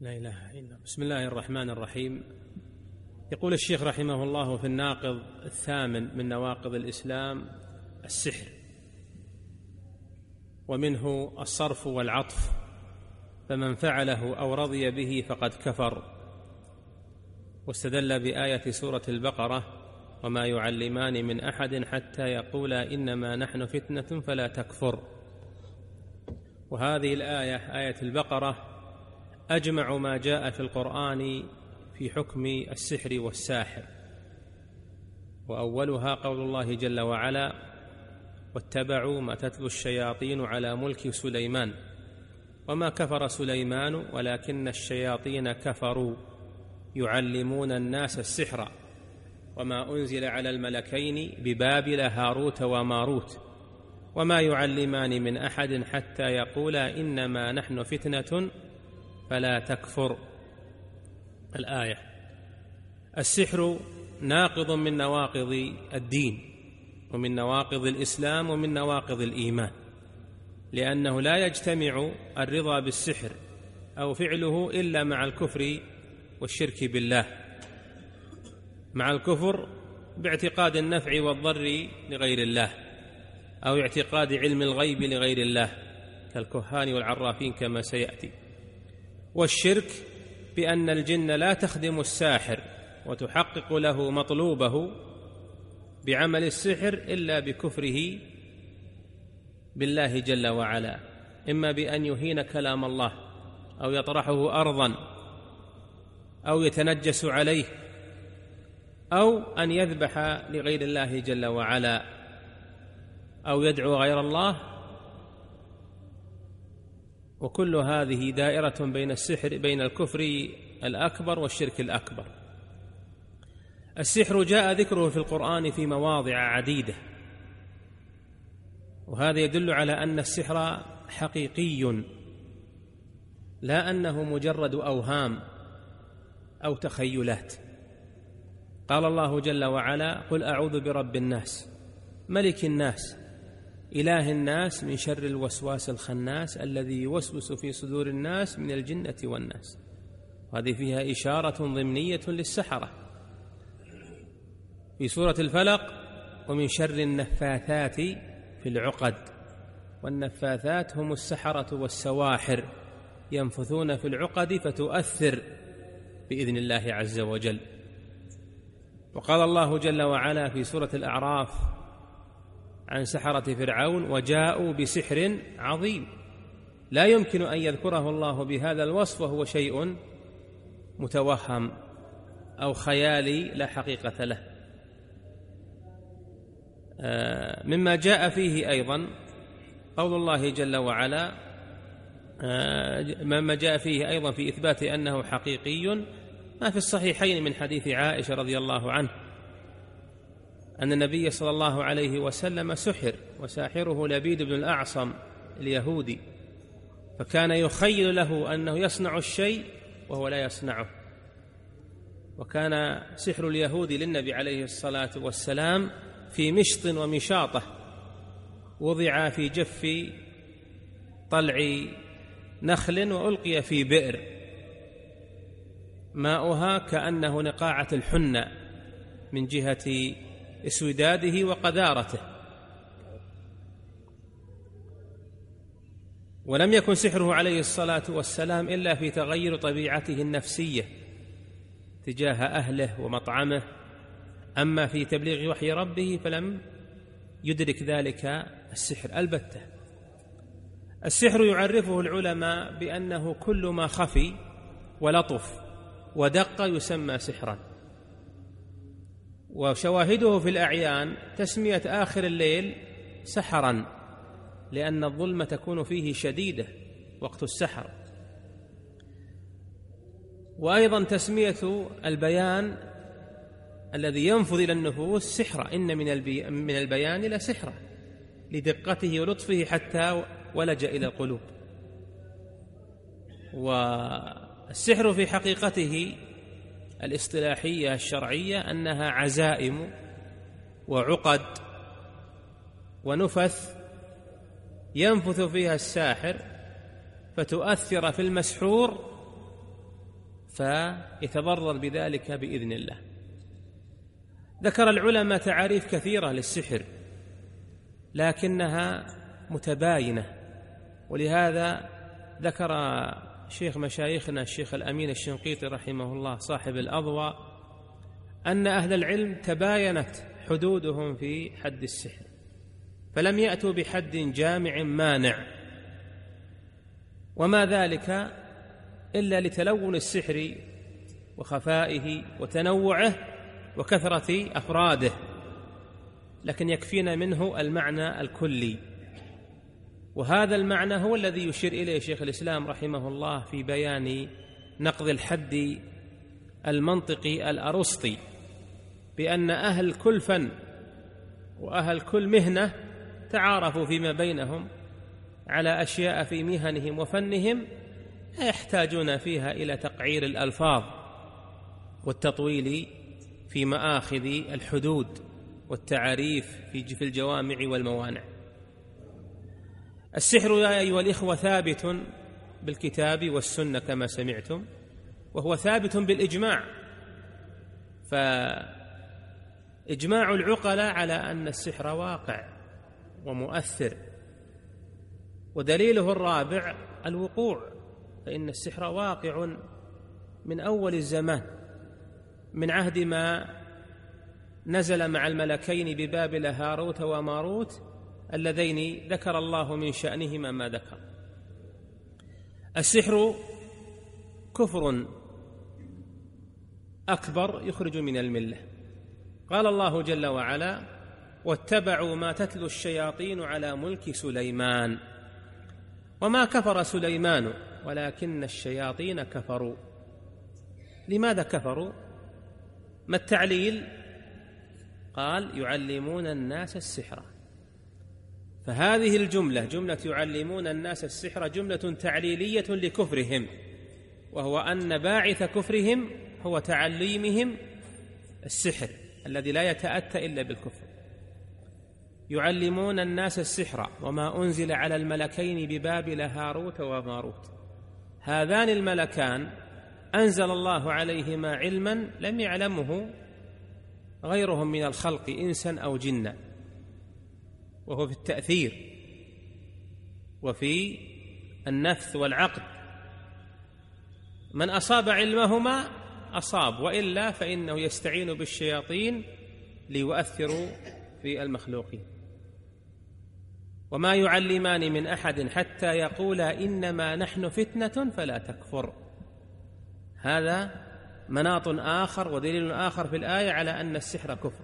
لا إله إلا الله. بسم الله الرحمن الرحيم. يقول الشيخ رحمه الله في الناقض الثامن من نواقض الإسلام السحر، ومنه الصرف والعطف، فمن فعله أو رضي به فقد كفر. واستدل بآية سورة البقرة: وما يعلمان من أحد حتى يقولا إنما نحن فتنة فلا تكفر. وهذه الآية آية البقرة أجمع ما جاء في القرآن في حكم السحر والساحر، وأولها قول الله جل وعلا: واتبعوا ما تتلو الشياطين على ملك سليمان وما كفر سليمان ولكن الشياطين كفروا يعلمون الناس السحر وما أنزل على الملكين ببابل هاروت وماروت وما يعلمان من أحد حتى يقولا إنما نحن فتنة فلا تكفر. الآية. السحر ناقض من نواقض الدين ومن نواقض الإسلام ومن نواقض الإيمان، لأنه لا يجتمع الرضا بالسحر أو فعله إلا مع الكفر والشرك بالله، مع الكفر باعتقاد النفع والضر لغير الله، أو اعتقاد علم الغيب لغير الله كالكهان والعرافين كما سيأتي، والشرك بأن الجن لا تخدم الساحر وتحقق له مطلوبه بعمل السحر إلا بكفره بالله جل وعلا، إما بأن يهين كلام الله أو يطرحه أرضا أو يتنجس عليه أو أن يذبح لغير الله جل وعلا أو يدعو غير الله. وكل هذه دائرة بين السحر، بين الكفر الأكبر والشرك الأكبر. السحر جاء ذكره في القرآن في مواضع عديدة، وهذا يدل على أن السحر حقيقي، لا أنه مجرد أوهام أو تخيلات. قال الله جل وعلا: قل أعوذ برب الناس ملك الناس إله الناس من شر الوسواس الخناس الذي يوسوس في صدور الناس من الجنة والناس. وهذه فيها إشارة ضمنية للسحرة. في سورة الفلق: ومن شر النفاثات في العقد، والنفاثات هم السحرة والسواحر ينفثون في العقد فتؤثر بإذن الله عز وجل. وقال الله جل وعلا في سورة الأعراف عن سحرة فرعون: وجاءوا بسحر عظيم. لا يمكن أن يذكره الله بهذا الوصف وهو شيء متوهم أو خيالي لا حقيقة له. مما جاء فيه أيضا قول الله جل وعلا، مما جاء فيه أيضا في إثبات أنه حقيقي ما في الصحيحين من حديث عائشة رضي الله عنه أن النبي صلى الله عليه وسلم سحر، وساحره لبيد بن الأعصم اليهودي، فكان يخيل له أنه يصنع الشيء وهو لا يصنعه. وكان سحر اليهود للنبي عليه الصلاة والسلام في مشط ومشاطة وضع في جف طلع نخل وألقي في بئر ماؤها كأنه نقاعة الحنة من جهة اسوداده وقذارته. ولم يكن سحره عليه الصلاة والسلام إلا في تغير طبيعته النفسية تجاه أهله ومطعمه، أما في تبليغ وحي ربه فلم يدرك ذلك السحر البتة. السحر يعرفه العلماء بأنه كل ما خفي ولطف ودق يسمى سحرا. وشواهده في الأعيان تسمية آخر الليل سحرا، لأن الظلمة تكون فيه شديدة وقت السحر. وأيضا تسمية البيان الذي ينفذ إلى النفوس سحرا، إن من البيان لسحرا لدقته ولطفه حتى ولج إلى القلوب. والسحر في حقيقته الاصطلاحية الشرعية أنها عزائم وعقد ونفث ينفث فيها الساحر فتؤثر في المسحور فيتضرر بذلك بإذن الله. ذكر العلماء تعاريف كثيرة للسحر لكنها متباينة، ولهذا ذكر شيخ مشايخنا الشيخ الأمين الشنقيطي رحمه الله صاحب الأضواء أن أهل العلم تباينت حدودهم في حد السحر، فلم يأتوا بحد جامع مانع، وما ذلك إلا لتلون السحر وخفائه وتنوعه وكثرة أفراده، لكن يكفينا منه المعنى الكلي، وهذا المعنى هو الذي يشير إليه شيخ الإسلام رحمه الله في بيان نقض الحد المنطقي الأرسطي، بأن أهل كل فن وأهل كل مهنة تعارفوا فيما بينهم على أشياء في مهنهم وفنهم لا يحتاجون فيها إلى تقعير الألفاظ والتطويل في مآخذ الحدود والتعاريف في الجوامع والموانع. السحر يا أيها الإخوة ثابت بالكتاب والسنة كما سمعتم، وهو ثابت بالإجماع، فإجماع العقلاء على أن السحر واقع ومؤثر، ودليله الرابع الوقوع، فإن السحر واقع من أول الزمان، من عهد ما نزل مع الملكين ببابل هاروت وماروت اللذين ذكر الله من شأنهما ما ذكر. السحر كفر أكبر يخرج من الملة. قال الله جل وعلا: واتبعوا ما تتلو الشياطين على ملك سليمان وما كفر سليمان ولكن الشياطين كفروا. لماذا كفروا؟ ما التعليل؟ قال: يعلمون الناس السحر. فهذه الجملة جملة يعلمون الناس السحر جملة تعليلية لكفرهم، وهو أن باعث كفرهم هو تعليمهم السحر الذي لا يتأتى إلا بالكفر. يعلمون الناس السحر وما أنزل على الملكين ببابل هاروت وماروت. هذان الملكان أنزل الله عليهما علما لم يعلمه غيرهم من الخلق إنسا أو جنا، وهو في التأثير وفي النفث والعقد. من أصاب علمهما أصاب، وإلا فإنه يستعين بالشياطين ليؤثروا في المخلوقين. وما يعلمان من أحد حتى يقولا إنما نحن فتنة فلا تكفر. هذا مناط آخر ودليل آخر في الآية على أن السحر كفر،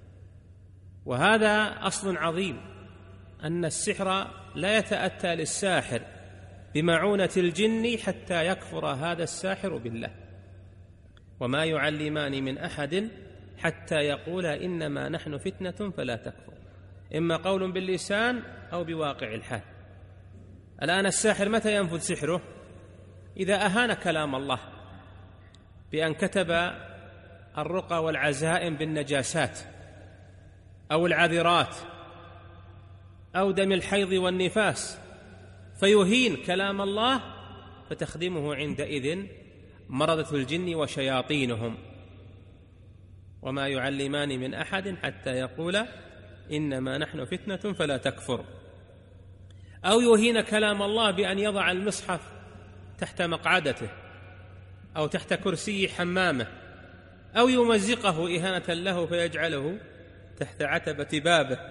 وهذا أصل عظيم، أن السحر لا يتأتى للساحر بمعونة الجن حتى يكفر هذا الساحر بالله. وما يعلمان من أحد حتى يقولا إنما نحن فتنة فلا تكفر، إما قول باللسان أو بواقع الحال. الآن الساحر متى ينفذ سحره؟ إذا أهان كلام الله بأن كتب الرقى والعزائم بالنجاسات أو العذرات أو دم الحيض والنفاس، فيهين كلام الله، فتخدمه عندئذ مرضة الجن وشياطينهم. وما يعلمان من أحد حتى يقولا إنما نحن فتنة فلا تكفر. أو يهين كلام الله بأن يضع المصحف تحت مقعدته أو تحت كرسي حمامه، أو يمزقه إهانة له فيجعله تحت عتبة بابه،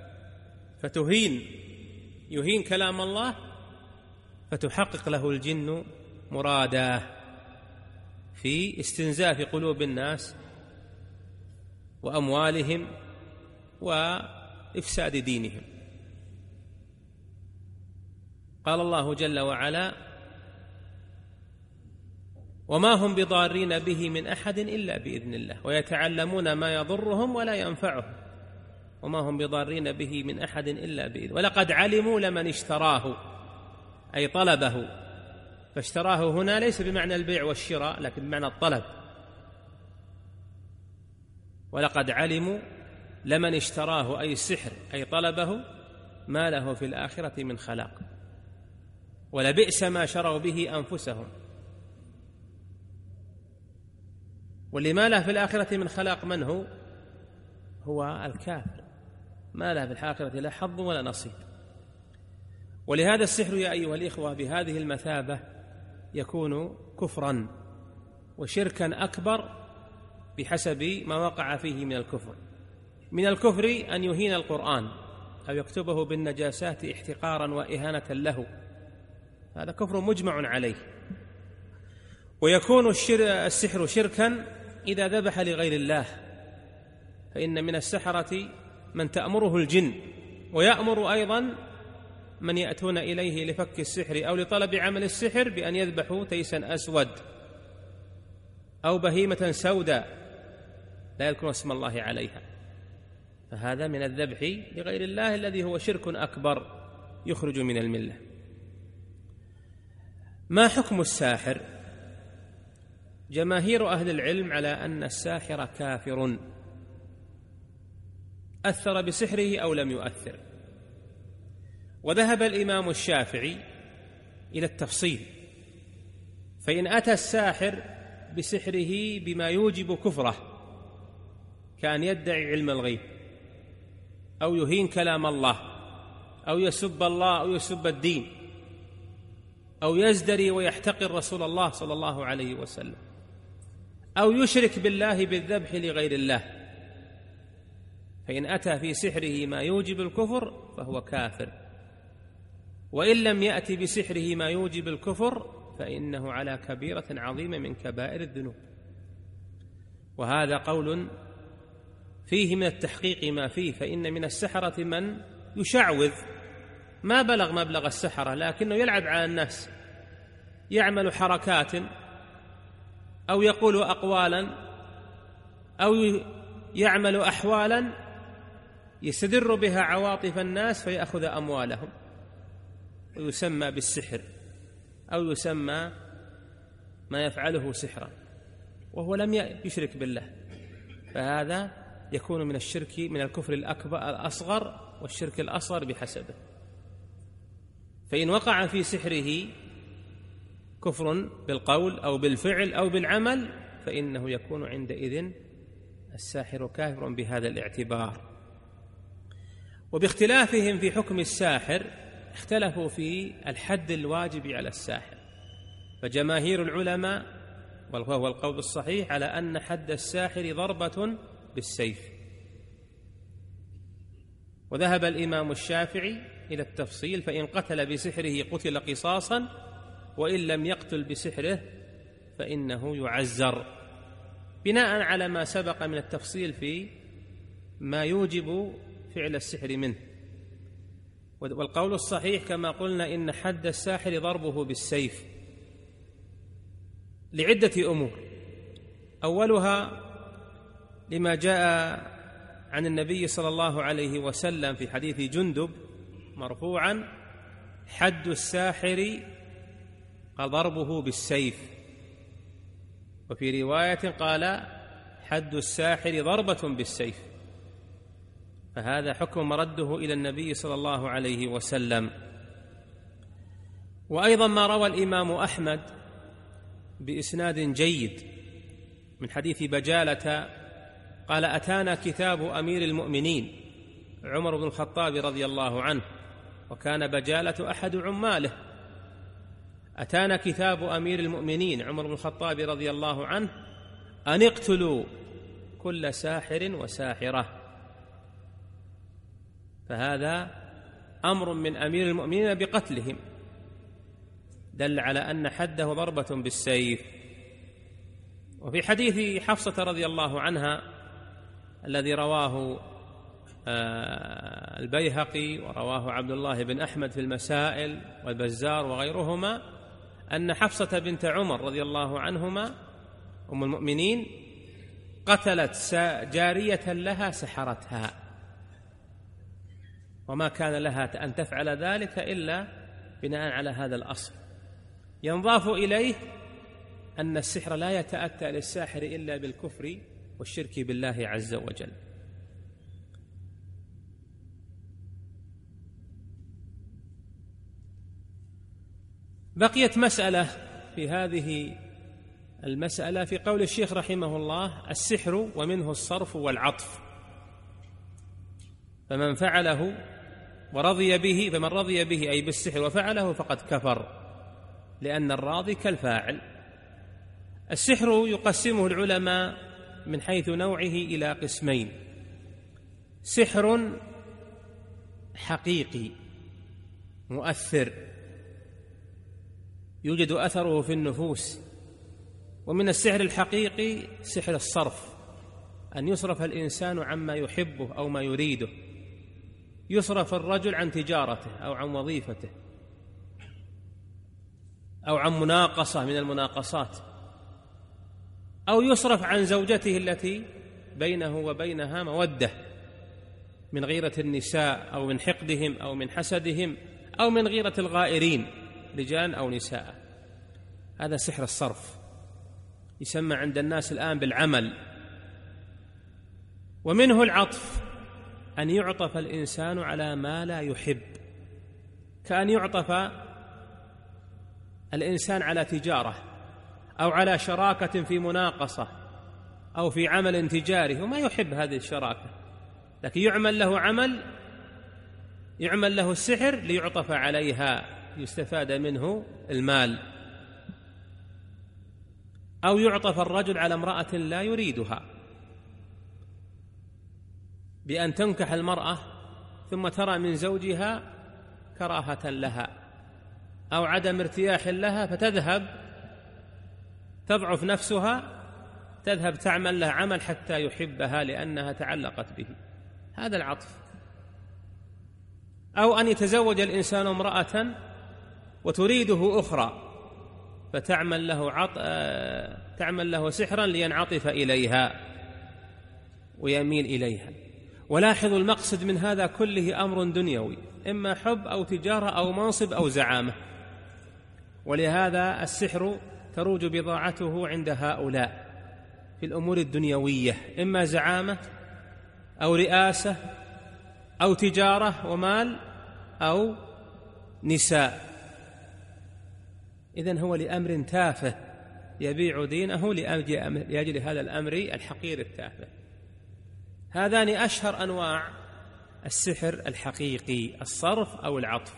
يهين كلام الله فتحقق له الجن مراداه في استنزاف قلوب الناس وأموالهم وإفساد دينهم. قال الله جل وعلا: وما هم بضارين به من أحد إلا بإذن الله ويتعلمون ما يضرهم ولا ينفعهم وما هم بضارين به من أحد إلا بإذن. ولقد علموا لمن اشتراه، أي طلبه، فاشتراه هنا ليس بمعنى البيع والشراء لكن بمعنى الطلب. ولقد علموا لمن اشتراه أي السحر أي طلبه ما له في الآخرة من خلاق ولبئس ما شروا به أنفسهم. واللي ما له في الآخرة من خلاق من هو الكافر، ما له في الآخرة لا حظ ولا نصيب. ولهذا السحر يا أيها الإخوة بهذه المثابة يكون كفرا وشركا أكبر بحسب ما وقع فيه من الكفر. من الكفر أن يهين القرآن أو يكتبه بالنجاسات احتقارا وإهانة له، هذا كفر مجمع عليه. ويكون السحر شركا إذا ذبح لغير الله، فإن من السحرة من تأمره الجن، ويأمر أيضا من يأتون إليه لفك السحر أو لطلب عمل السحر بأن يذبحوا تيسا أسود أو بهيمة سوداء لا يذكر اسم الله عليها، فهذا من الذبح لغير الله الذي هو شرك أكبر يخرج من الملة. ما حكم الساحر؟ جماهير أهل العلم على أن الساحر كافر أثر بسحره أو لم يؤثر. وذهب الإمام الشافعي إلى التفصيل، فإن أتى الساحر بسحره بما يوجب كفره كأن يدعي علم الغيب أو يهين كلام الله أو يسب الله أو يسب الدين أو يزدري ويحتقر رسول الله صلى الله عليه وسلم أو يشرك بالله بالذبح لغير الله، فإن أتى في سحره ما يوجب الكفر فهو كافر، وإن لم يأتي بسحره ما يوجب الكفر فإنه على كبيرة عظيمة من كبائر الذنوب. وهذا قول فيه من التحقيق ما فيه، فإن من السحرة من يشعوذ ما بلغ مبلغ السحرة لكنه يلعب على الناس، يعمل حركات أو يقول أقوالا أو يعمل أحوالا يستدر بها عواطف الناس فيأخذ أموالهم، ويسمى بالسحر أو يسمى ما يفعله سحرا وهو لم يشرك بالله، فهذا يكون من الشرك من الكفر الأكبر الأصغر والشرك الأصغر بحسبه. فإن وقع في سحره كفر بالقول أو بالفعل أو بالعمل فإنه يكون عندئذ الساحر كافر بهذا الاعتبار. وباختلافهم في حكم الساحر اختلفوا في الحد الواجب على الساحر، فجماهير العلماء وهو القول الصحيح على أن حد الساحر ضربة بالسيف، وذهب الإمام الشافعي إلى التفصيل، فإن قتل بسحره قتل قصاصا، وإن لم يقتل بسحره فإنه يعزر، بناء على ما سبق من التفصيل في ما يوجب فعل السحر منه. والقول الصحيح كما قلنا إن حد الساحر ضربه بالسيف لعدة أمور، أولها لما جاء عن النبي صلى الله عليه وسلم في حديث جندب مرفوعا: حد الساحر ضربه بالسيف، وفي رواية قال: حد الساحر ضربة بالسيف، فهذا حكم مرده إلى النبي صلى الله عليه وسلم. وأيضا ما روى الإمام أحمد بإسناد جيد من حديث بجالة قال: أتانا كتاب أمير المؤمنين عمر بن الخطاب رضي الله عنه، وكان بجالة أحد عماله. أتانا كتاب أمير المؤمنين عمر بن الخطاب رضي الله عنه أن اقتلوا كل ساحر وساحرة، فهذا أمر من أمير المؤمنين بقتلهم، دل على أن حده ضربة بالسيف. وفي حديث حفصة رضي الله عنها الذي رواه البيهقي ورواه عبد الله بن أحمد في المسائل والبزار وغيرهما، أن حفصة بنت عمر رضي الله عنهما أم المؤمنين قتلت جارية لها سحرتها، وما كان لها أن تفعل ذلك إلا بناء على هذا الأصل. ينضاف إليه أن السحر لا يتأتى للساحر إلا بالكفر والشرك بالله عز وجل. بقيت مسألة في هذه المسألة في قول الشيخ رحمه الله: السحر ومنه الصرف والعطف، فمن فعله ورضي به، فمن رضي به أي بالسحر وفعله فقد كفر، لأن الراضي كالفاعل. السحر يقسمه العلماء من حيث نوعه إلى قسمين: سحر حقيقي مؤثر يوجد أثره في النفوس، ومن السحر الحقيقي سحر الصرف، أن يصرف الإنسان عما يحبه أو ما يريده، يصرف الرجل عن تجارته أو عن وظيفته أو عن مناقصة من المناقصات، أو يصرف عن زوجته التي بينه وبينها مودة من غيرة النساء أو من حقدهم أو من حسدهم أو من غيرة الغائرين رجال أو نساء. هذا سحر الصرف، يسمى عند الناس الآن بالعمل. ومنه العطف، أن يعطف الإنسان على ما لا يحب، كأن يعطف الإنسان على تجارة أو على شراكة في مناقصة أو في عمل تجاري، وما يحب هذه الشراكة، لكن يعمل له عمل، يعمل له السحر ليعطف عليها، يستفاد منه المال. أو يعطف الرجل على امرأة لا يريدها، بأن تنكح المرأة ثم ترى من زوجها كراهة لها أو عدم ارتياح لها، فتذهب تضعف نفسها، تذهب تعمل لها عمل حتى يحبها لأنها تعلقت به. هذا العطف. أو أن يتزوج الإنسان امرأة وتريده أخرى، فتعمل له سحرا لينعطف إليها ويميل إليها. ولاحظوا المقصد من هذا كله أمر دنيوي، إما حب أو تجارة أو منصب أو زعامة. ولهذا السحر تروج بضاعته عند هؤلاء في الأمور الدنيوية، إما زعامة أو رئاسة أو تجارة ومال أو نساء. إذن هو لأمر تافه يبيع دينه لأجل هذا الأمر الحقير التافه. هذان أشهر أنواع السحر الحقيقي: الصرف أو العطف.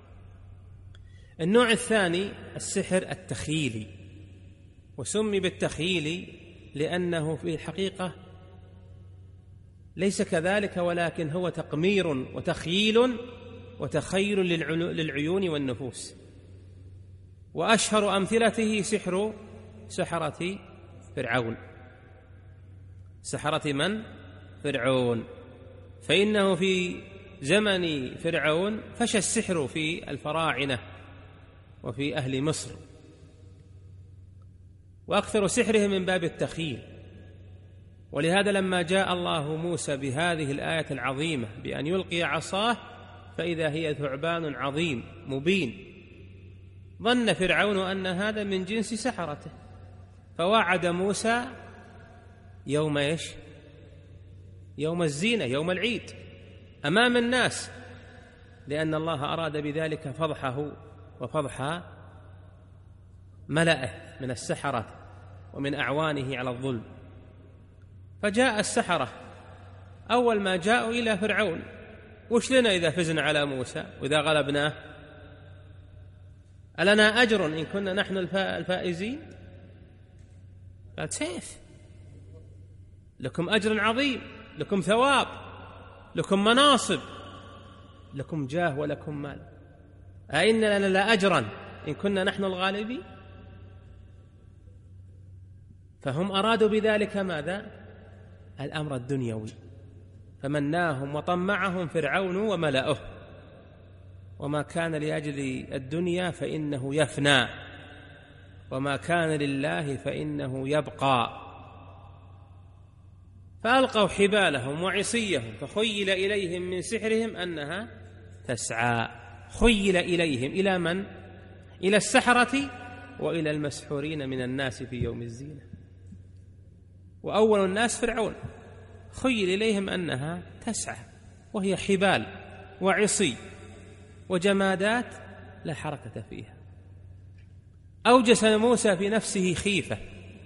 النوع الثاني السحر التخييلي، وسمي بالتخييلي لأنه في الحقيقة ليس كذلك، ولكن هو تقمير وتخييل وتخيل للعيون والنفوس. وأشهر أمثلته سحر سحرة فرعون. سحرة من؟ فرعون. فإنه في زمن فرعون فشى السحر في الفراعنة وفي أهل مصر، وأكثر سحرهم من باب التخيل. ولهذا لما جاء الله موسى بهذه الآية العظيمة بأن يلقي عصاه فإذا هي ثعبان عظيم مبين، ظن فرعون أن هذا من جنس سحرته، فوعد موسى يوم إيش؟ يوم الزينة، يوم العيد أمام الناس، لأن الله أراد بذلك فضحه وفضح ملئه من السحرة ومن أعوانه على الظلم. فجاء السحرة، أول ما جاءوا إلى فرعون: وش لنا إذا فزنا على موسى وإذا غلبناه؟ ألنا أجر إن كنا نحن الفائزين؟ قال: سيف، لكم أجر عظيم، لكم ثواب، لكم مناصب، لكم جاه ولكم مال، أئن لنا لأجرا إن كنا نحن الغالبين؟ فهم أرادوا بذلك ماذا؟ الأمر الدنيوي، فمناهم وطمعهم فرعون وملأه، وما كان لأجل الدنيا فإنه يفنى، وما كان لله فإنه يبقى. فألقوا حبالهم وعصيهم فخيل إليهم من سحرهم أنها تسعى. خيل إليهم إلى من؟ إلى السحرة وإلى المسحورين من الناس في يوم الزينة. وأول الناس فرعون، خيل إليهم أنها تسعى، وهي حبال وعصي وجمادات لا حركة فيها. أوجس موسى في نفسه خيفة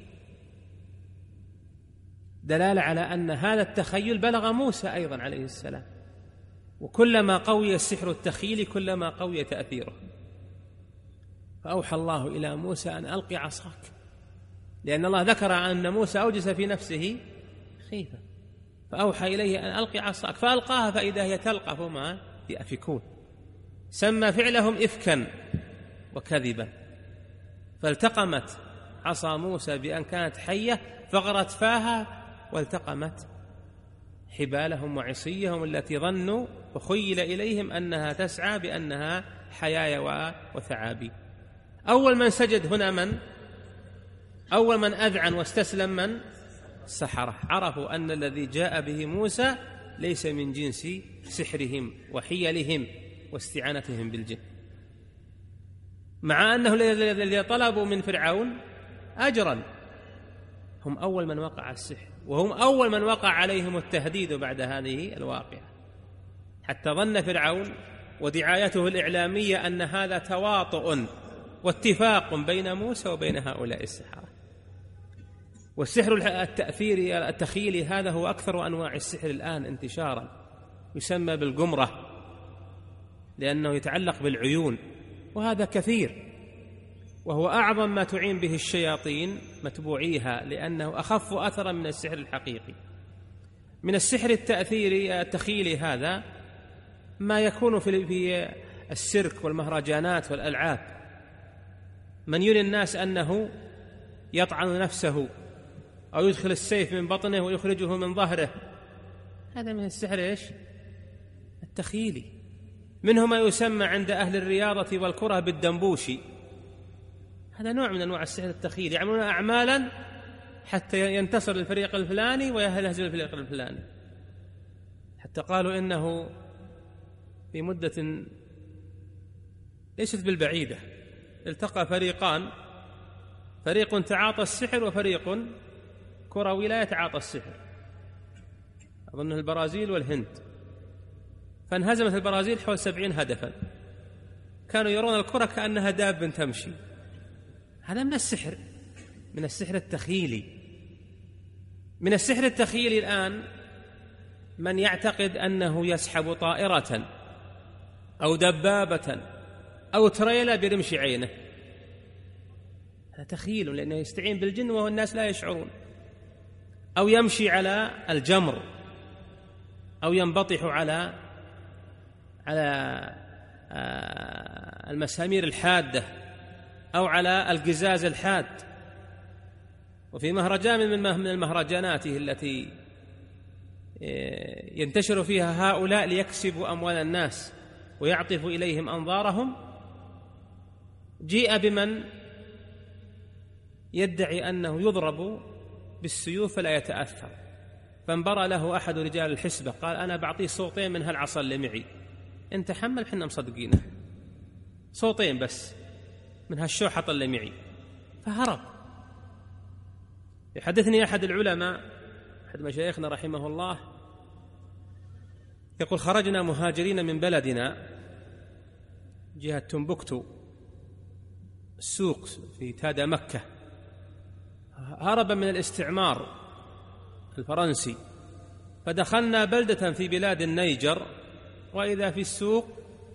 دلالة على أن هذا التخيل بلغ موسى أيضا عليه السلام، وكلما قوي السحر التخيلي كلما قوي تأثيره. فأوحى الله إلى موسى أن ألقي عصاك، لأن الله ذكر أن موسى أوجس في نفسه خيفة، فأوحى إليه أن ألقي عصاك، فألقاها فإذا هي تلقف ما يأفكون. سمى فعلهم إفكا وكذبا. فالتقمت عصا موسى بأن كانت حية فغرت فاها، والتقمت حبالهم وعصيهم التي ظنوا وخيل إليهم أنها تسعى بأنها حيايا وثعابين. أول من سجد هنا من؟ أول من أذعن واستسلم من؟ السحرة. عرفوا أن الذي جاء به موسى ليس من جنس سحرهم وحيلهم واستعانتهم بالجن، مع أنه الذي طلبوا من فرعون أجرا. هم أول من وقع السحر، وهم أول من وقع عليهم التهديد بعد هذه الواقعة، حتى ظن فرعون ودعايته الإعلامية أن هذا تواطؤ واتفاق بين موسى وبين هؤلاء السحرة. والسحر التأثيري التخيلي هذا هو أكثر أنواع السحر الآن انتشارا، يسمى بالقمرة لأنه يتعلق بالعيون، وهذا كثير، وهو أعظم ما تعين به الشياطين متبوعيها، لأنه أخف أثرا من السحر الحقيقي. من السحر التأثيري التخيلي هذا ما يكون في السيرك والمهرجانات والألعاب، من يري الناس أنه يطعن نفسه أو يدخل السيف من بطنه ويخرجه من ظهره، هذا من السحر إيش؟ التخيلي. منه ما يسمى عند أهل الرياضة والكرة بالدنبوشي، هذا نوع من أنواع السحر التخيلي، يعملون أعمالا حتى ينتصر الفريق الفلاني ويهزم الفريق الفلاني. حتى قالوا إنه في مدة ليست بالبعيدة التقى فريقان، فريق تعاطى السحر وفريق كروي لا يتعاطى السحر، أظنه البرازيل والهند، فانهزمت البرازيل حول 70 هدفا، كانوا يرون الكرة كأنها داب تمشي. هذا من السحر، من السحر التخيلي. من السحر التخيلي الآن من يعتقد أنه يسحب طائرة أو دبابة أو تريلا برمش عينه، هذا تخيل لأنه يستعين بالجن وهو الناس لا يشعرون، أو يمشي على الجمر، أو ينبطح على المسامير الحادة، أو على القزاز الحاد. وفي مهرجان من المهرجانات التي ينتشر فيها هؤلاء ليكسبوا أموال الناس ويعطف إليهم أنظارهم، جيء بمن يدعي أنه يضرب بالسيوف فلا يتأثر، فانبرى له أحد رجال الحسبة قال أنا بعطيه صوتين من هالعصا اللي معي، انت حمل حنا مصدقينه، صوتين بس من هالشوحط اللي معي، فهرب. يحدثني أحد العلماء أحد مشايخنا رحمه الله يقول خرجنا مهاجرين من بلدنا جهة تنبكتو السوق في تادا مكة، هربا من الاستعمار الفرنسي، فدخلنا بلدة في بلاد النيجر، وإذا في السوق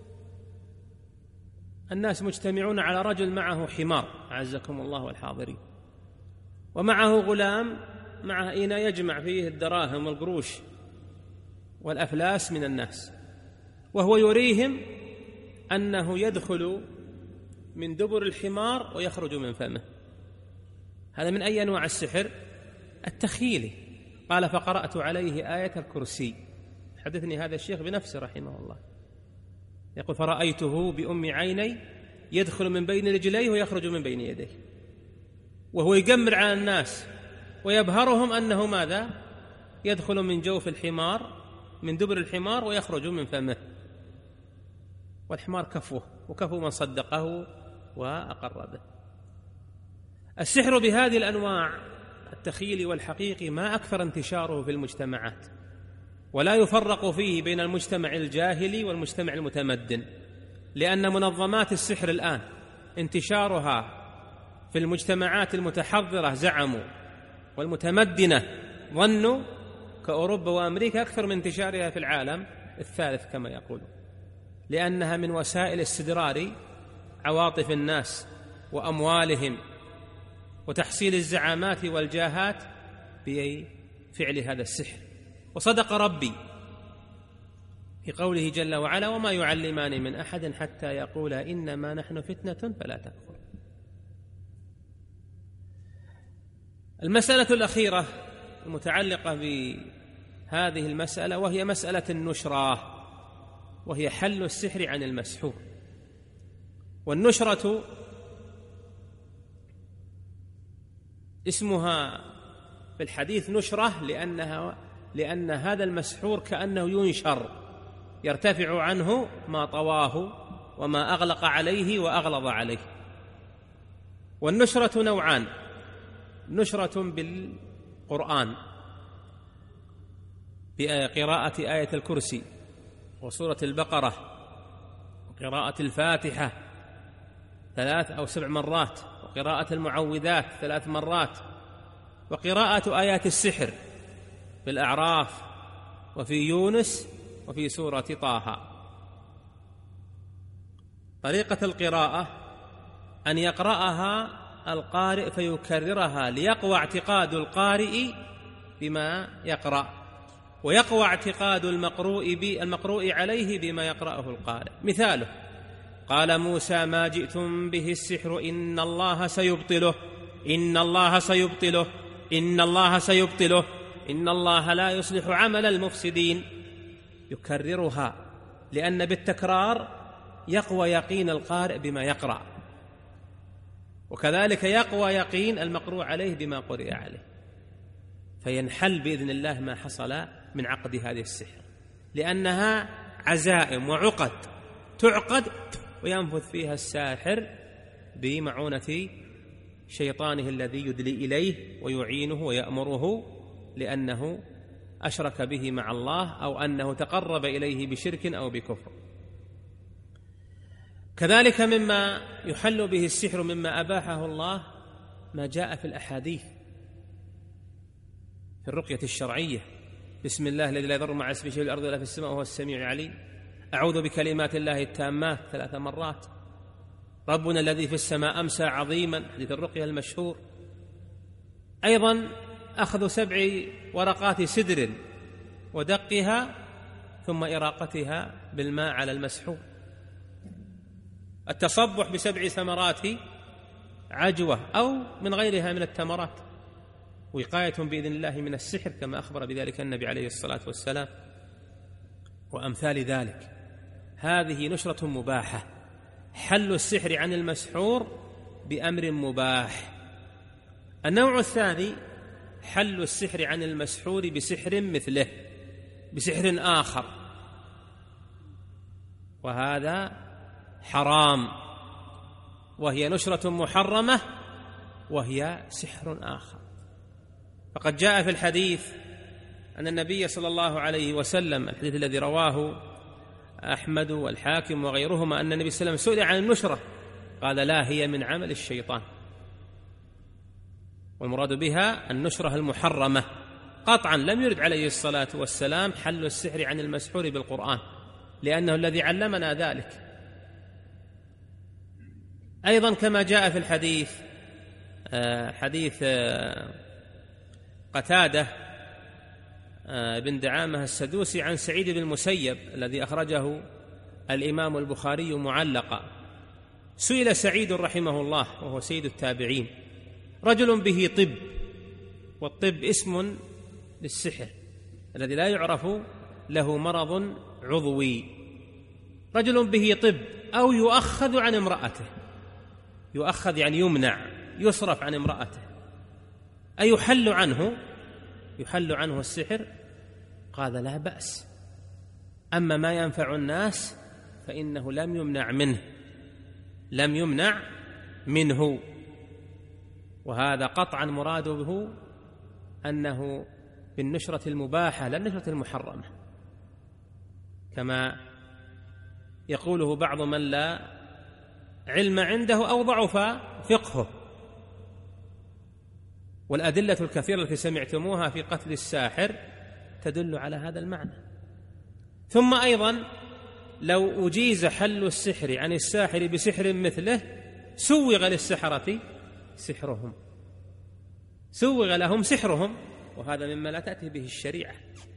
الناس مجتمعون على رجل معه حمار أعزكم الله والحاضرين، ومعه غلام معه إناء يجمع فيه الدراهم والقروش والأفلاس من الناس، وهو يريهم أنه يدخل من دبر الحمار ويخرج من فمه. هذا من أي أنواع السحر؟ التخيلي. قال فقرأت عليه آية الكرسي. حدثني هذا الشيخ بنفسه رحمه الله، يقول فرأيته بأم عيني يدخل من بين رجليه ويخرج من بين يديه، وهو يقمر على الناس ويبهرهم أنه ماذا؟ يدخل من جوف الحمار من دبر الحمار ويخرج من فمه، والحمار كفوه وكفو من صدقه وأقر به. السحر بهذه الأنواع التخيلي والحقيقي ما أكثر انتشاره في المجتمعات، ولا يفرق فيه بين المجتمع الجاهلي والمجتمع المتمدن، لأن منظمات السحر الآن انتشارها في المجتمعات المتحضرة زعموا والمتمدنة ظنوا كأوروبا وأمريكا أكثر من انتشارها في العالم الثالث كما يقولون، لأنها من وسائل استدرار عواطف الناس وأموالهم وتحصيل الزعامات والجاهات بفعل هذا السحر. وصدق ربي في قوله جل وعلا: وما يعلمان من أحد حتى يقولا إنما نحن فتنة فلا تكفر. المسألة الأخيرة المتعلقة بهذه المسألة وهي مسألة النشرة، وهي حل السحر عن المسحور. والنشرة اسمها في الحديث نشرة لأن هذا المسحور كأنه ينشر، يرتفع عنه ما طواه وما أغلق عليه وأغلظ عليه. والنشرة نوعان: نشرة بالقرآن بقراءة آية الكرسي وسورة البقرة وقراءة الفاتحة 3 أو 7 مرات، وقراءة المعوذات 3 مرات، وقراءة آيات السحر في الأعراف وفي يونس وفي سورة طه. طريقة القراءة أن يقرأها القارئ فيكررها ليقوى اعتقاد القارئ بما يقرأ، ويقوى اعتقاد المقروء عليه بما يقرأه القارئ. مثاله: قال موسى: ما جئتم به السحر إن الله سيبطله، إن الله سيبطله، إن الله سيبطله، إن الله لا يصلح عمل المفسدين. يكررها لأن بالتكرار يقوى يقين القارئ بما يقرأ، وكذلك يقوى يقين المقروء عليه بما قرئ عليه، فينحل بإذن الله ما حصل من عقد هذه السحر، لأنها عزائم وعقد تعقد وينفذ فيها الساحر بمعونة شيطانه الذي يدلي إليه ويعينه ويأمره لأنه أشرك به مع الله أو أنه تقرب إليه بشرك أو بكفر. كذلك مما يحل به السحر مما أباحه الله ما جاء في الأحاديث في الرقية الشرعية: بسم الله الذي لا يضر مع اسمه شيء في الأرض ولا في السماء وهو السميع العليم، أعوذ بكلمات الله التامات 3 مرات، ربنا الذي في السماء أمسى عظيما، حديث الرقية المشهور. أيضا أخذ 7 ورقات سدر ودقها ثم إراقتها بالماء على المسحور، التصبح ب7 ثمرات عجوة أو من غيرها من التمرات، وقاية بإذن الله من السحر كما أخبر بذلك النبي عليه الصلاة والسلام، وأمثال ذلك. هذه نشرة مباحة، حل السحر عن المسحور بأمر مباح. النوع الثاني حل السحر عن المسحور بسحر مثله، بسحر آخر، وهذا حرام، وهي نشرة محرمة وهي سحر آخر. فقد جاء في الحديث أن النبي صلى الله عليه وسلم، الحديث الذي رواه أحمد والحاكم وغيرهما، أن النبي صلى الله عليه وسلم سئل عن النشرة قال: لا، هي من عمل الشيطان. والمراد بها النشرة المحرمة قطعا. لم يرد عليه الصلاة والسلام حل السحر عن المسحور بالقرآن، لأنه الذي علمنا ذلك. أيضا كما جاء في الحديث حديث قتادة بن دعامة السدوسي عن سعيد بن المسيب الذي أخرجه الإمام البخاري معلقا: سئل سعيد رحمه الله وهو سيد التابعين: رجل به طب، والطب اسم للسحر الذي لا يعرف له مرض عضوي، رجل به طب أو يؤخذ عن امرأته، يؤخذ يعني يمنع، يصرف عن امرأته، أيحل عنه السحر؟ قال: لا بأس، أما ما ينفع الناس فإنه لم يمنع منه. وهذا قطعا مراده أنه بالنشرة المباحة لا النشرة المحرمة، كما يقوله بعض من لا علم عنده أو ضعف فقهه. والأدلة الكثيرة التي سمعتموها في قتل الساحر تدل على هذا المعنى. ثم أيضا لو أجيز حل السحر عن الساحر بسحر مثله سوغ للسحرة سحرهم، سوغ لهم سحرهم، وهذا مما لا تأتي به الشريعة.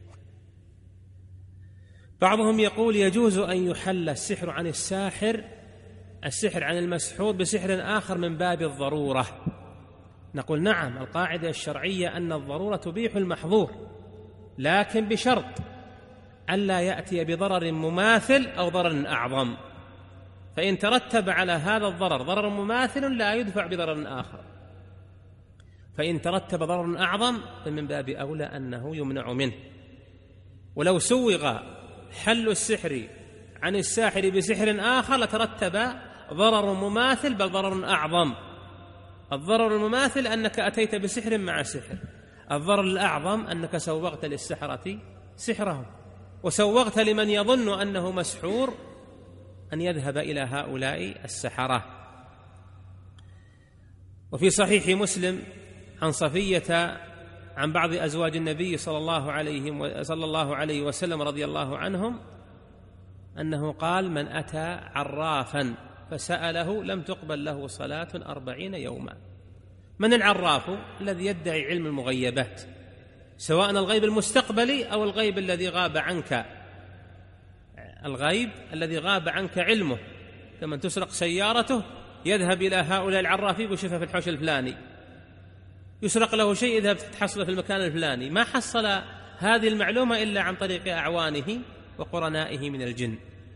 بعضهم يقول يجوز أن يحل السحر عن الساحر، السحر عن المسحور بسحر آخر من باب الضرورة. نقول نعم، القاعدة الشرعية أن الضرورة تبيح المحظور، لكن بشرط ألا يأتي بضرر مماثل أو ضرر أعظم. فإن ترتب على هذا الضرر ضرر مماثل لا يدفع بضرر آخر، فإن ترتب ضرر أعظم فمن باب أولى أنه يمنع منه. ولو سوغ حل السحر عن الساحر بسحر آخر لترتب ضرر مماثل بل ضرر أعظم. الضرر المماثل أنك أتيت بسحر مع سحر، الضرر الأعظم أنك سوغت للسحرة سحرهم، وسوغت لمن يظن أنه مسحور أن يذهب إلى هؤلاء السحرة. وفي صحيح مسلم عن صفية عن بعض أزواج النبي صلى الله عليه وسلم رضي الله عنهم أنه قال: من أتى عرافا فسأله لم تقبل له صلاة 40 يوما. من العراف؟ الذي يدعي علم المغيبات، سواء الغيب المستقبلي أو الغيب الذي غاب عنك، الغيب الذي غاب عنك علمه، كمن تسرق سيارته يذهب إلى هؤلاء العرافين ويشوفها في الحوش الفلاني، يسرق له شيء يذهب تحصله في المكان الفلاني، ما حصل هذه المعلومة إلا عن طريق أعوانه وقرنائه من الجن.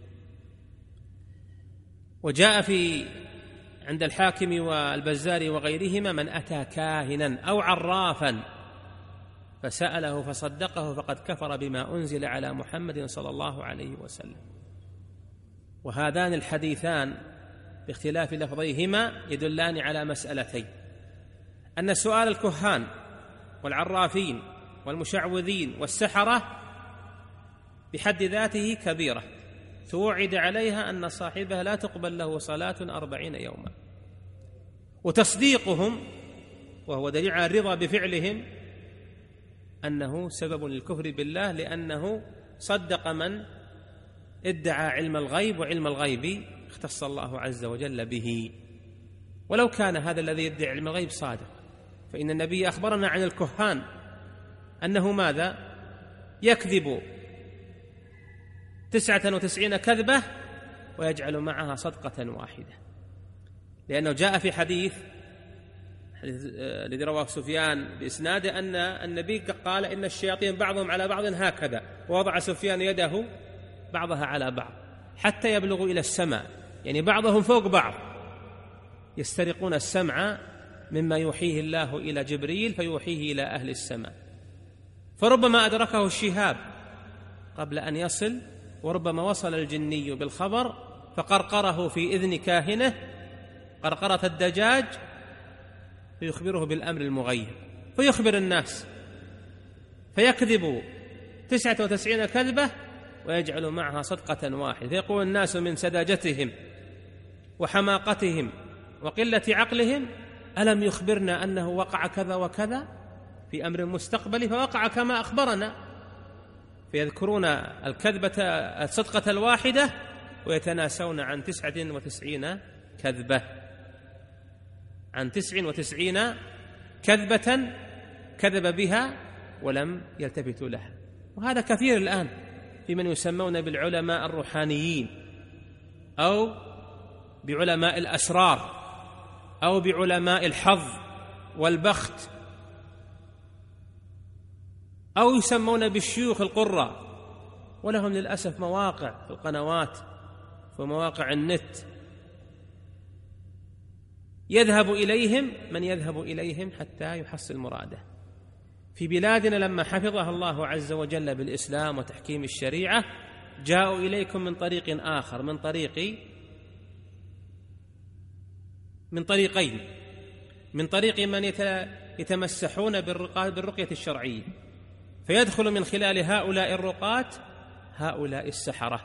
وجاء عند الحاكم والبزار وغيرهما: من أتى كاهنا أو عرافا فسأله فصدقه فقد كفر بما أنزل على محمد صلى الله عليه وسلم. وهذان الحديثان باختلاف لفظيهما يدلان على مسألتين: أن سؤال الكهان والعرافين والمشعوذين والسحرة بحد ذاته كبيرة توعد عليها أن صاحبها لا تقبل له صلاة 40 يوما، وتصديقهم وهو دليل على الرضا بفعلهم أنه سبب للكفر بالله، لأنه صدق من ادعى علم الغيب، وعلم الغيب اختص الله عز وجل به. ولو كان هذا الذي يدعي علم الغيب صادق، فإن النبي أخبرنا عن الكهان أنه ماذا؟ يكذب 99 كذبة ويجعل معها صدقة واحدة، لأنه جاء في حديث الذي رواه سفيان بإسناده أن النبي قال: إن الشياطين بعضهم على بعض هكذا، ووضع سفيان يده بعضها على بعض حتى يبلغوا إلى السماء، يعني بعضهم فوق بعض، يسترقون السمع مما يوحيه الله إلى جبريل فيوحيه إلى أهل السماء، فربما أدركه الشهاب قبل أن يصل، وربما وصل الجني بالخبر فقرقره في إذن كاهنه قرقرة الدجاج فيخبره بالأمر المغيب، فيخبر الناس، فيكذب 99 كذبة ويجعل معها صدقة واحدة، فيقول الناس من سذاجتهم وحماقتهم وقلة عقلهم: ألم يخبرنا أنه وقع كذا وكذا في أمر مستقبلي فوقع كما أخبرنا، فيذكرون الصدقة الواحدة ويتناسون عن 99 كذبة، عن 99 كذبة كذب بها ولم يلتفتوا لها. وهذا كثير الآن في من يسمون بالعلماء الروحانيين، أو بعلماء الأسرار، أو بعلماء الحظ والبخت، أو يسمون بالشيوخ القراء، ولهم للأسف مواقع في القنوات ومواقع النت يذهب إليهم من يذهب إليهم حتى يحصل مراده. في بلادنا لما حفظها الله عز وجل بالإسلام وتحكيم الشريعة جاءوا إليكم من طريق آخر، من طريقين: من طريق من يتمسحون بالرقية الشرعية، فيدخل من خلال هؤلاء الرقاة هؤلاء السحرة،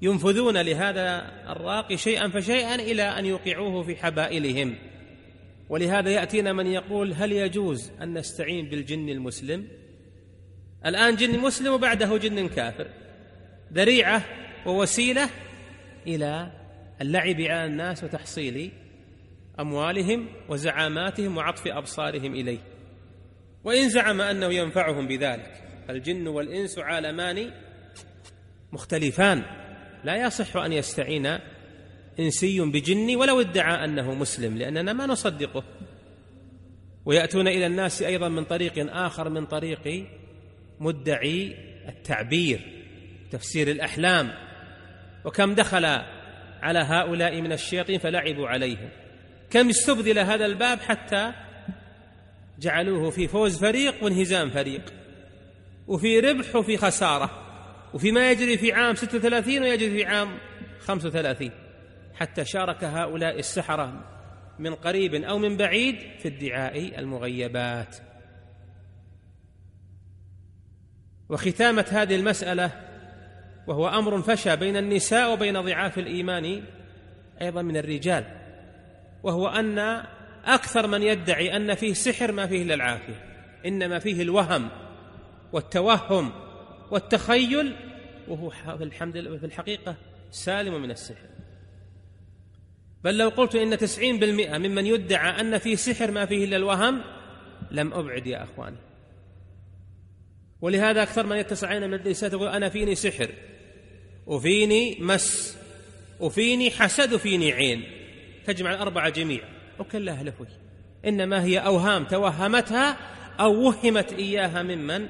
ينفذون لهذا الراقي شيئا فشيئا إلى أن يوقعوه في حبائلهم ولهذا يأتينا من يقول هل يجوز أن نستعين بالجن المسلم؟ الآن جن مسلم وبعده جن كافر، ذريعة ووسيلة إلى اللعب على الناس وتحصيل أموالهم وزعاماتهم وعطف أبصارهم إليه. وإن زعم أنه ينفعهم بذلك، فالجن والإنس عالمان مختلفان، لا يصح أن يستعين إنسي بجن ولو ادعى أنه مسلم، لأننا ما نصدقه. ويأتون إلى الناس أيضا من طريق آخر، من طريق مدعي التعبير، تفسير الأحلام. وكم دخل على هؤلاء من الشياطين فلعبوا عليهم، كم استبذل هذا الباب حتى جعلوه في فوز فريق وانهزام فريق، وفي ربح وفي خسارة، وفيما يجري في عام 36 ويجري في عام 35، حتى شارك هؤلاء السحرة من قريب أو من بعيد في ادعاء المغيبات. وختامة هذه المسألة، وهو أمر فشى بين النساء وبين ضعاف الإيمان أيضا من الرجال، وهو أن أكثر من يدعي أن فيه سحر ما فيه إلا العافية، إنما فيه الوهم والتوهم والتخيل، وهو في الحقيقة سالم من السحر. بل لو قلت إن 90% ممن يدعى أن فيه سحر ما فيه إلا الوهم لم أبعد يا أخواني. ولهذا أكثر من يتسعين من النساء تقول أنا فيني سحر وفيني مس وفيني حسد وفيني عين، تجمع الأربعة جميع، وكلها لفوي، إنما هي أوهام توهمتها أو وهمت إياها ممن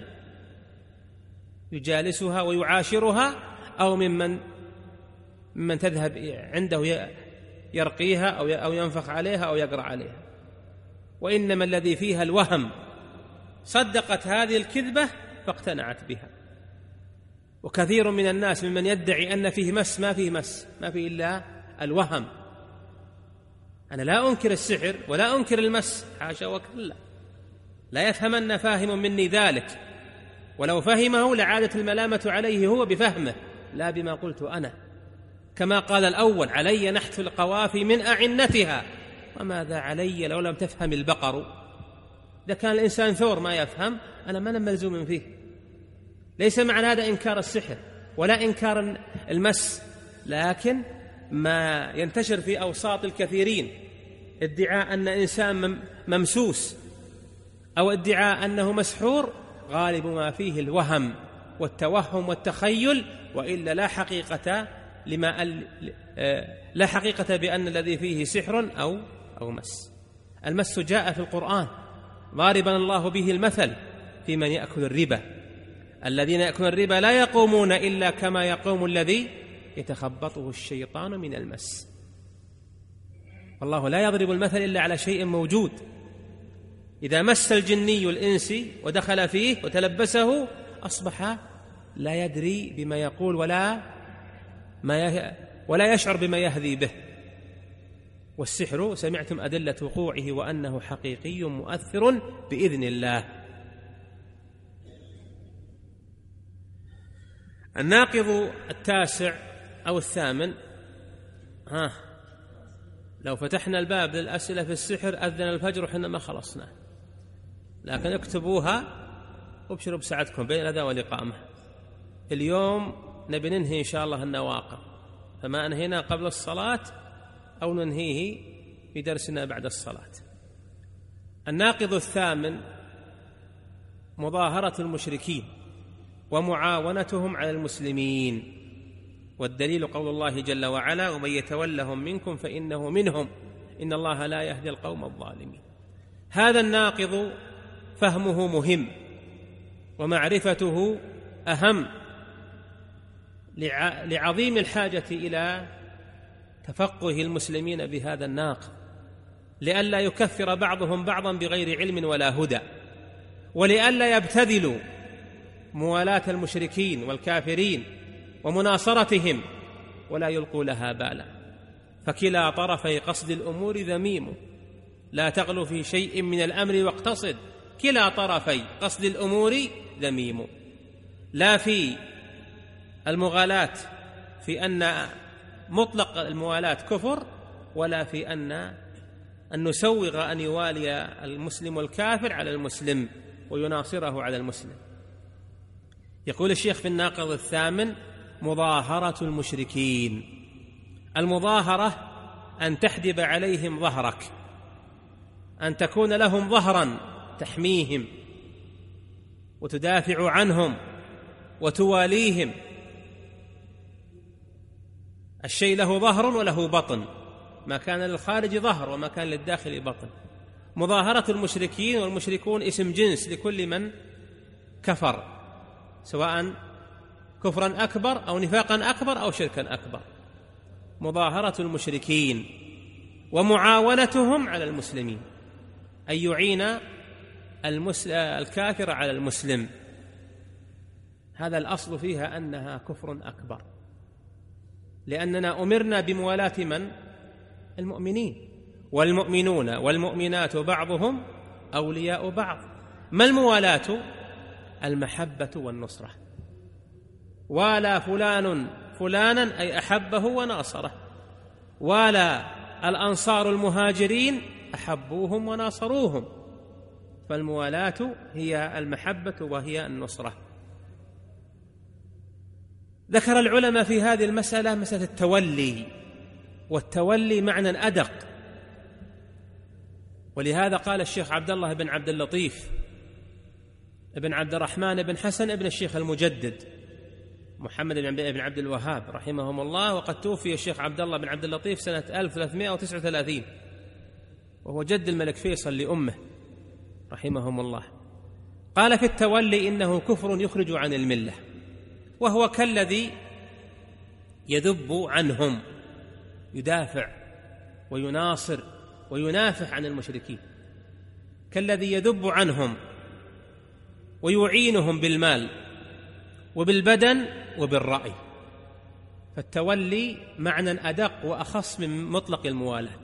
يجالسها ويعاشرها، أو ممن تذهب عنده يرقيها أو ينفخ عليها أو يقرأ عليها. وإنما الذي فيها الوهم، صدقت هذه الكذبة فاقتنعت بها. وكثير من الناس ممن يدعي أن فيه مس ما فيه مس، ما فيه إلا الوهم. أنا لا أنكر السحر ولا أنكر المس، حاشا وكلا، لا يفهمن فاهم مني ذلك، ولو فهمه لعادت الملامة عليه هو بفهمه لا بما قلت أنا. كما قال الأول علي نحت القوافي من أعنتها، وماذا علي لو لم تفهم البقر. إذا كان الإنسان ثور ما يفهم أنا ما ملزوم فيه. ليس معنى هذا إنكار السحر ولا إنكار المس، لكن ما ينتشر في أوساط الكثيرين ادعاء أن إنسان ممسوس أو ادعاء أنه مسحور، غالب ما فيه الوهم والتوهم والتخيل، وإلا لا حقيقة بأن الذي فيه سحر أو مس. المس جاء في القرآن ضاربا الله به المثل في من يأكل الربا، الذين يأكلون الربا لا يقومون إلا كما يقوم الذي يتخبطه الشيطان من المس. والله لا يضرب المثل إلا على شيء موجود. إذا مس الجني الإنسي ودخل فيه وتلبسه أصبح لا يدري بما يقول ولا يشعر بما يهذي به. والسحر سمعتم أدلة وقوعه وأنه حقيقي مؤثر بإذن الله. الناقض التاسع أو الثامن، لو فتحنا الباب للأسئلة في السحر أذن الفجر وحنا ما خلصنا، لكن اكتبوها وابشروا بساعتكم بين الأذان والإقامة. اليوم نبي ننهي إن شاء الله النواقض، فما أنهينا قبل الصلاة أو ننهيه في درسنا بعد الصلاة. الناقض الثامن مظاهرة المشركين ومعاونتهم على المسلمين، والدليل قول الله جل وعلا ومن يتولهم منكم فإنه منهم إن الله لا يهدي القوم الظالمين. هذا الناقض فهمه مهم ومعرفته أهم، لعظيم الحاجة إلى تفقه المسلمين بهذا الناقض، لئلا يكفر بعضهم بعضا بغير علم ولا هدى، ولئلا يبتذلوا موالاة المشركين والكافرين ومناصرتهم ولا يلقوا لها بالا. فكلا طرفي قصد الأمور ذميم، لا تغلو في شيء من الأمر واقتصد، كلا طرفي قصد الأمور ذميم. لا في المغالاة في أن مطلق الموالاة كفر، ولا في أن أن نسوغ أن يوالي المسلم الكافر على المسلم ويناصره على المسلم. يقول الشيخ في الناقض الثامن: مظاهرة المشركين. المظاهرة أن تحدب عليهم ظهرك، أن تكون لهم ظهرا تحميهم وتدافع عنهم وتواليهم. الشيء له ظهر وله بطن، ما كان للخارج ظهر وما كان للداخل بطن. مظاهرة المشركين، والمشركون اسم جنس لكل من كفر، سواء كفرا أكبر أو نفاقا أكبر أو شركا أكبر. مظاهرة المشركين ومعاونتهم على المسلمين، أن يعين الكافر على المسلم. هذا الأصل فيها أنها كفر أكبر، لأننا أمرنا بموالاة من؟ المؤمنين. والمؤمنون والمؤمنات بعضهم أولياء بعض. ما الموالاة؟ المحبة والنصرة. والى فلان فلانا أي أحبه وناصره. والى الأنصار المهاجرين أحبوهم وناصروهم. فالموالاة هي المحبة وهي النصرة. ذكر العلماء في هذه المسألة مسألة التولي، والتولي معنى أدق. ولهذا قال الشيخ عبد الله بن عبد اللطيف ابن عبد الرحمن بن حسن ابن الشيخ المجدد محمد بن عبد الوهاب رحمهم الله، وقد توفي الشيخ عبد الله بن عبد اللطيف سنة 1339، وهو جد الملك فيصل لأمه رحمهم الله. قال في التولي: إنه كفر يخرج عن الملة، وهو كالذي يذب عنهم، يدافع ويناصر وينافح عن المشركين، كالذي يذب عنهم ويعينهم بالمال وبالبدن وبالرأي. فالتولي معنى أدق وأخص من مطلق الموالاة.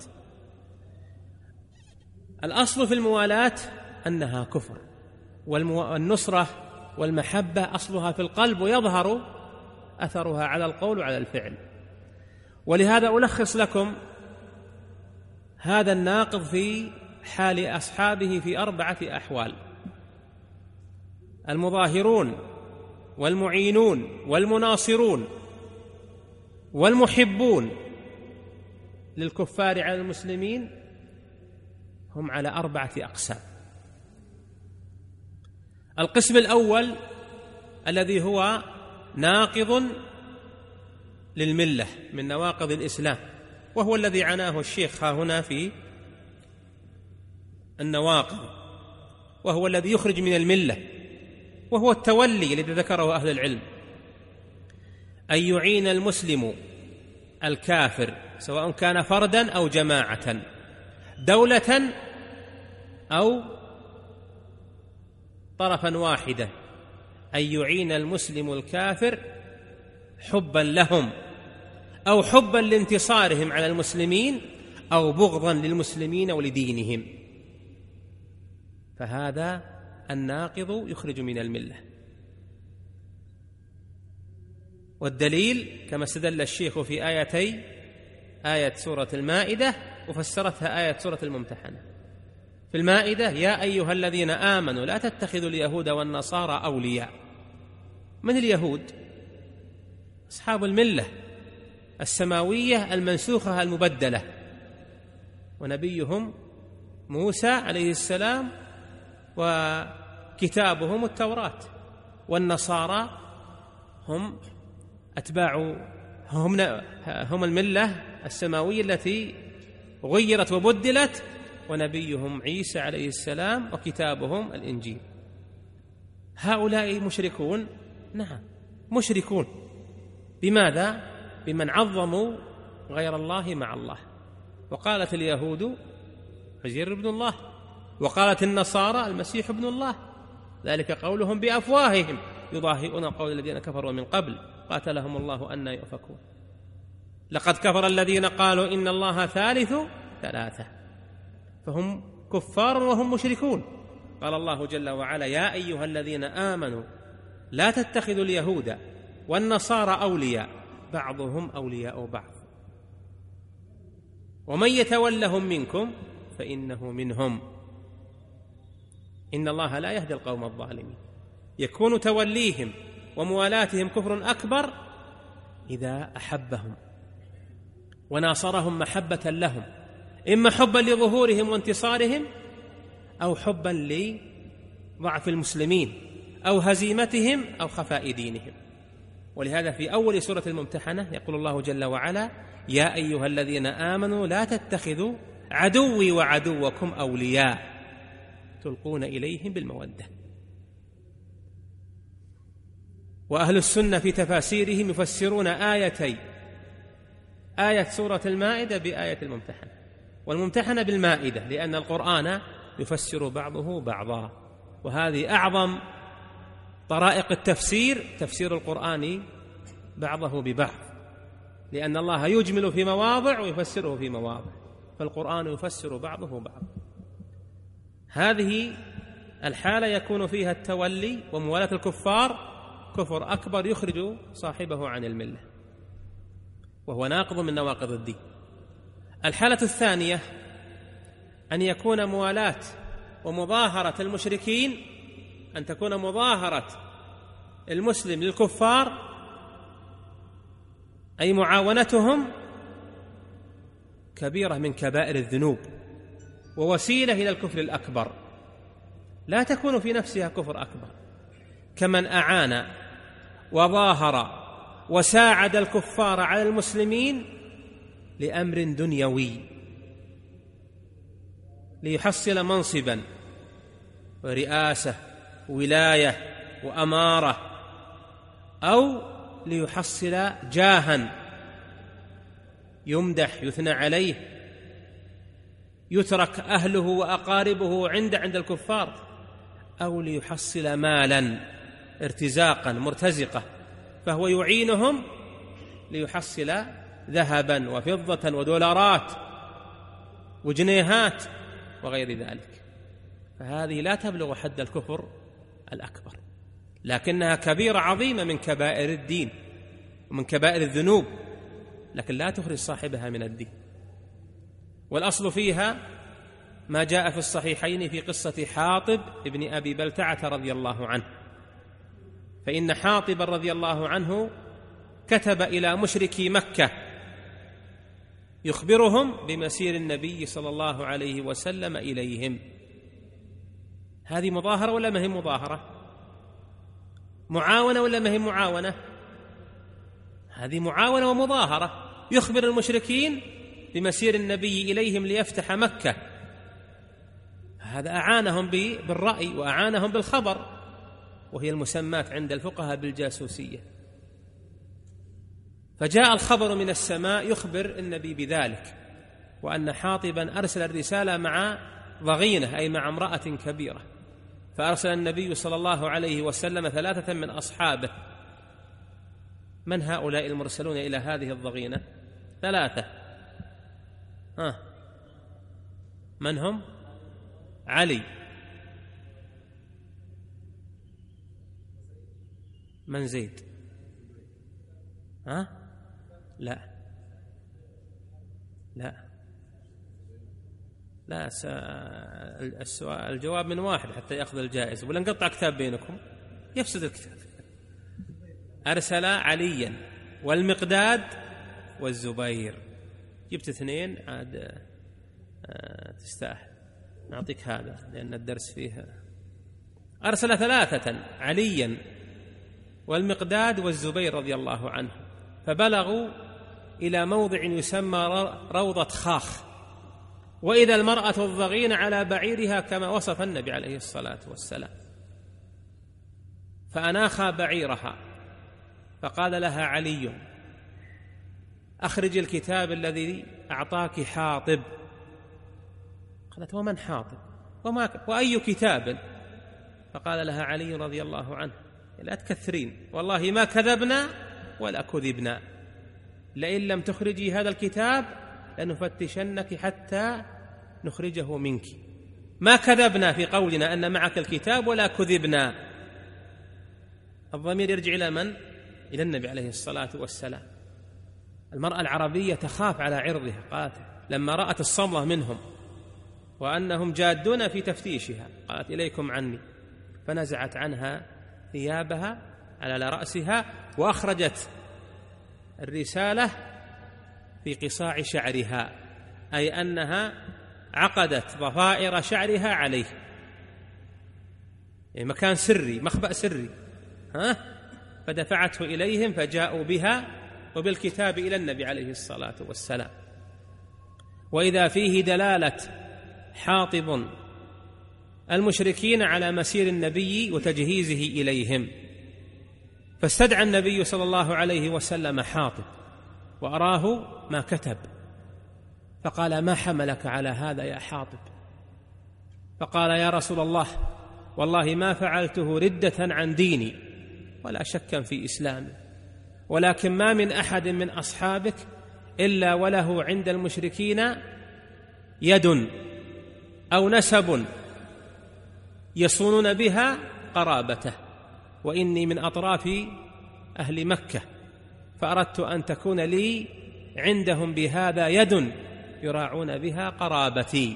الأصل في الموالاة أنها كفر، والنصرة والمحبة أصلها في القلب، ويظهر أثرها على القول وعلى الفعل. ولهذا ألخص لكم هذا الناقض في حال أصحابه في 4 أحوال: المظاهرون والمعينون والمناصرون والمحبون للكفار على المسلمين، هم على 4 أقسام. القسم الأول الذي هو ناقض للملة من نواقض الإسلام، وهو الذي عناه الشيخ ها هنا في النواقض، وهو الذي يخرج من الملة، وهو التولي الذي ذكره أهل العلم: أن يعين المسلم الكافر سواء كان فردا أو جماعة، دولة أو طرفا واحدا. أن يعين المسلم الكافر حبا لهم، أو حبا لانتصارهم على المسلمين، أو بغضا للمسلمين ولدينهم. فهذا الناقض يخرج من الملة. والدليل كما استدل الشيخ في آيتي آية سورة المائدة وفسرتها آية سورة الممتحنة. في المائدة: يا أيها الذين آمنوا لا تتخذوا اليهود والنصارى أولياء. من اليهود؟ أصحاب الملة السماوية المنسوخة المبدلة، ونبيهم موسى عليه السلام وكتابهم التوراة. والنصارى هم أتباع هم الملة السماوية التي غيرت وبدلت، ونبيهم عيسى عليه السلام وكتابهم الإنجيل. هؤلاء مشركون؟ نعم مشركون. بماذا؟ بمن عظموا غير الله مع الله. وقالت اليهود عزير ابن الله، وقالت النصارى المسيح ابن الله، ذلك قولهم بأفواههم يضاهئون قول الذين كفروا من قبل قاتلهم الله أنى يؤفكون. لقد كفر الذين قالوا إن الله ثالث ثلاثة. فهم كفار وهم مشركون. قال الله جل وعلا: يا أيها الذين آمنوا لا تتخذوا اليهود والنصارى أولياء بعضهم أولياء بعض ومن يتولهم منكم فإنه منهم. إن الله لا يهدي القوم الظالمين. يكون توليهم وموالاتهم كفر أكبر إذا أحبهم وناصرهم محبة لهم، إما حبا لظهورهم وانتصارهم، أو حبا لضعف المسلمين أو هزيمتهم أو خفاء دينهم. ولهذا في أول سورة الممتحنة يقول الله جل وعلا: يا أيها الذين آمنوا لا تتخذوا عدوي وعدوكم أولياء تلقون إليهم بالمودة. وأهل السنة في تفاسيرهم يفسرون آية سورة المائدة بآية الممتحنة، والممتحنة بالمائدة، لأن القرآن يفسر بعضه بعضا، وهذه أعظم طرائق التفسير، تفسير القرآن بعضه ببعض، لأن الله يجمل في مواضع ويفسره في مواضع، فالقرآن يفسر بعضه بعض. هذه الحالة يكون فيها التولي وموالاة الكفار كفر أكبر يخرج صاحبه عن الملة، وهو ناقض من نواقض الدين. الحالة الثانية أن يكون موالاة ومظاهرة المشركين، أن تكون مظاهرة المسلم للكفار أي معاونتهم كبيرة من كبائر الذنوب ووسيلة إلى الكفر الأكبر، لا تكون في نفسها كفر أكبر، كمن أعان وظاهر وساعد الكفار على المسلمين لأمر دنيوي، ليحصل منصبا ورئاسة ولاية وأمارة، أو ليحصل جاها يمدح يثنى عليه يترك أهله وأقاربه عند الكفار، أو ليحصل مالا ارتزاقا مرتزقة فهو يعينهم ليحصل ذهبا وفضة ودولارات وجنيهات وغير ذلك، فهذه لا تبلغ حد الكفر الأكبر، لكنها كبيرة عظيمة من كبائر الدين ومن كبائر الذنوب، لكن لا تخرج صاحبها من الدين. والأصل فيها ما جاء في الصحيحين في قصة حاطب ابن أبي بلتعة رضي الله عنه، فإن حاطب رضي الله عنه كتب إلى مشركي مكة يخبرهم بمسير النبي صلى الله عليه وسلم إليهم. هذه مظاهرة ولا ما هي مظاهرة؟ معاونة ولا ما هي معاونة؟ هذه معاونة ومظاهرة. يخبر المشركين بمسير النبي إليهم ليفتح مكة، هذا أعانهم بالرأي وأعانهم بالخبر، وهي المسمات عند الفقهاء بالجاسوسية. فجاء الخبر من السماء يخبر النبي بذلك، وأن حاطبا أرسل الرسالة مع ضغينة أي مع امرأة كبيرة، فأرسل النبي صلى الله عليه وسلم 3 من أصحابه. من هؤلاء المرسلون إلى هذه الضغينة؟ 3. من هم؟ علي، من زيد؟ لا السؤال الجواب من واحد حتى يأخذ الجائزة، ولا نقطع كتاب بينكم يفسد الكتاب. أرسل عليا والمقداد والزبير. جبت 2 عاد تستاهل، نعطيك هذا لأن الدرس فيها. أرسل 3 عليا والمقداد والزبير رضي الله عنه، فبلغوا إلى موضع يسمى روضة خاخ، وإذا المرأة الضغينة على بعيرها كما وصف النبي عليه الصلاة والسلام، فأناخى بعيرها، فقال لها علي: أخرج الكتاب الذي أعطاك حاطب. قالت: ومن حاطب؟ وأي كتاب؟ فقال لها علي رضي الله عنه: لا تكثرين، والله ما كذبنا ولا كذبنا، لئن لم تخرجي هذا الكتاب لنفتشنك حتى نخرجه منك. ما كذبنا في قولنا أن معك الكتاب ولا كذبنا. الضمير يرجع إلى من؟ إلى النبي عليه الصلاة والسلام. المرأة العربية تخاف على عرضها، قالت لما رأت الصملة منهم وأنهم جادون في تفتيشها. قالت: إليكم عني. فنزعت عنها ثيابها على رأسها وأخرجت الرسالة في قصاع شعرها، أي أنها عقدت ضفائر شعرها عليه، يعني مكان سري، مخبأ سري، فدفعته إليهم فجاءوا بها وبالكتاب إلى النبي عليه الصلاة والسلام. وإذا فيه دلالة حاطب المشركين على مسير النبي وتجهيزه إليهم، فاستدعى النبي صلى الله عليه وسلم حاطب وأراه ما كتب، فقال: ما حملك على هذا يا حاطب؟ فقال: يا رسول الله، والله ما فعلته ردة عن ديني ولا شكا في إسلامي، ولكن ما من أحد من أصحابك إلا وله عند المشركين يد أو نسب يصونون بها قرابته، وإني من أطراف أهل مكة، فأردت أن تكون لي عندهم بهذا يد يراعون بها قرابتي.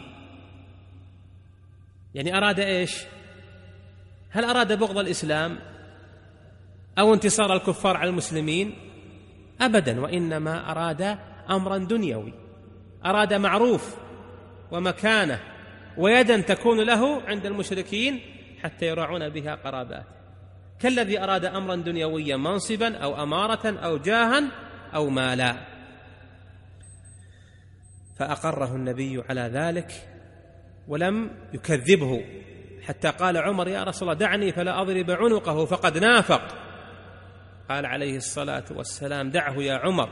يعني أراد إيش؟ هل أراد بغض الإسلام أو انتصار الكفار على المسلمين؟ أبدا، وإنما أراد أمرا دنيوي، أراد معروف ومكانة ويدا تكون له عند المشركين حتى يراعون بها قرابات، كالذي أراد أمرا دنيويا، منصبا أو أمارة أو جاها أو مالا. فأقره النبي على ذلك ولم يكذبه، حتى قال عمر: يا رسول الله دعني فلا أضرب عنقه فقد نافق. قال عليه الصلاة والسلام: دعه يا عمر،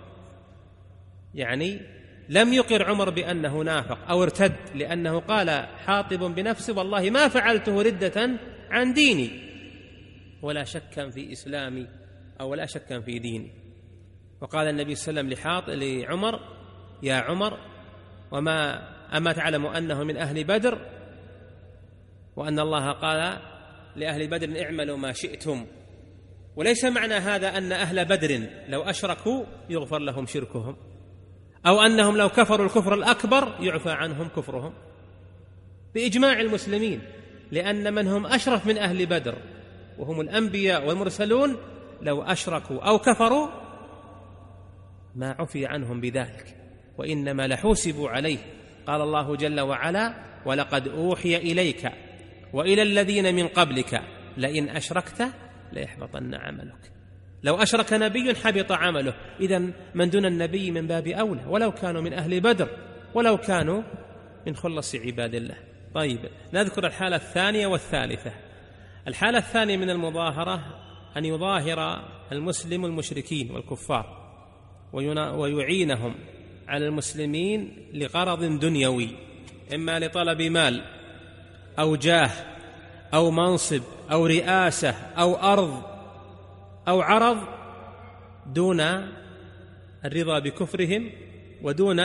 يعني لم يقر عمر بأنه نافق أو ارتد، لأنه قال حاطب بنفسه: والله ما فعلته ردة عن ديني ولا شكا في إسلامي أو ولا شكا في ديني. وقال النبي صلى الله عليه وسلم لعمر: يا عمر، أما تعلم أنه من أهل بدر، وأن الله قال لأهل بدر: اعملوا ما شئتم. وليس معنى هذا أن أهل بدر لو أشركوا يغفر لهم شركهم، أو أنهم لو كفروا الكفر الأكبر يعفى عنهم كفرهم، بإجماع المسلمين، لأن من هم أشرف من أهل بدر وهم الأنبياء والمرسلون لو أشركوا أو كفروا ما عفي عنهم بذلك، وإنما لحوسبوا عليه. قال الله جل وعلا: ولقد أوحي إليك وإلى الذين من قبلك لئن أشركت ليحبطن عملك. لو أشرك نبي حبط عمله، إذن من دون النبي من باب أولى، ولو كانوا من أهل بدر، ولو كانوا من خلص عباد الله. طيب، نذكر الحالة الثانية والثالثة. الحالة الثانية من المظاهرة أن يظاهر المسلم المشركين والكفار ويعينهم على المسلمين لغرض دنيوي، إما لطلب مال أو جاه أو منصب أو رئاسة أو أرض أو عرض، دون الرضا بكفرهم ودون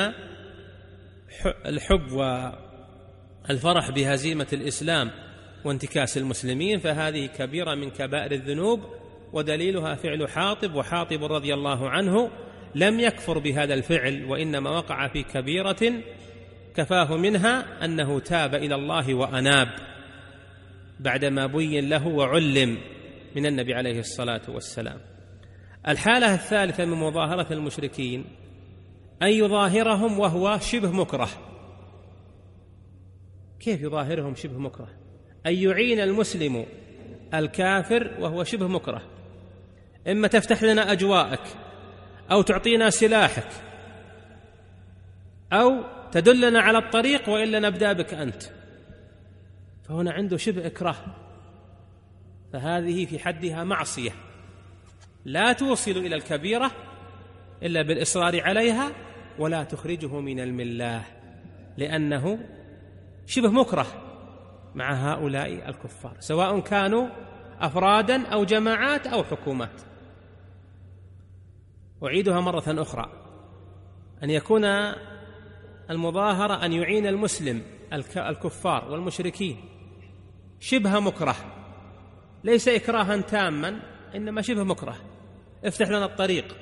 الحب والفرح بهزيمة الإسلام وانتكاس المسلمين، فهذه كبيرة من كبائر الذنوب، ودليلها فعل حاطب. وحاطب رضي الله عنه لم يكفر بهذا الفعل، وإنما وقع في كبيرة كفاه منها أنه تاب إلى الله وأناب بعدما بين له وعلم من النبي عليه الصلاة والسلام. الحالة الثالثة من مظاهرة المشركين أن يظاهرهم وهو شبه مكره. كيف يظاهرهم شبه مكره؟ أن يعين المسلم الكافر وهو شبه مكره، إما تفتح لنا أجواءك أو تعطينا سلاحك أو تدلنا على الطريق وإلا نبدأ بك أنت، فهنا عنده شبه إكراه، فهذه في حدها معصية لا توصل إلى الكبيرة إلا بالإصرار عليها، ولا تخرجه من الملة، لأنه شبه مكره مع هؤلاء الكفار، سواء كانوا أفرادا أو جماعات أو حكومات. أعيدها مرة أخرى: أن يكون المظاهرة أن يعين المسلم الكفار والمشركين شبه مكره، ليس إكراها تاما، إنما شبه مكره. افتح لنا الطريق،